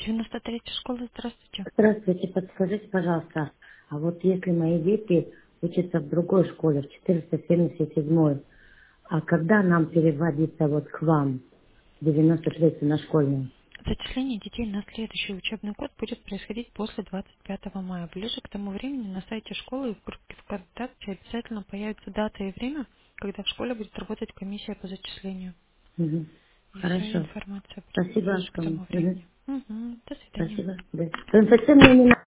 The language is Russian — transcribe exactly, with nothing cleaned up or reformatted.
девяносто третья школа, здравствуйте. Здравствуйте, подскажите, пожалуйста, а вот если мои дети учатся в другой школе, в четыреста семьдесят седьмой, а когда нам переводиться вот к вам, в девяносто третью на школьную? Зачисление детей на следующий учебный год будет происходить после двадцать пятого мая. Ближе к тому времени на сайте школы и в группе ВКонтакте обязательно появится дата и время, когда в школе будет работать комиссия по зачислению. Мгм. И вся Хорошо. информация будет Спасибо. ближе к Антон. тому Мгм. времени. Угу. До свидания. Спасибо. Да. Совсем мне не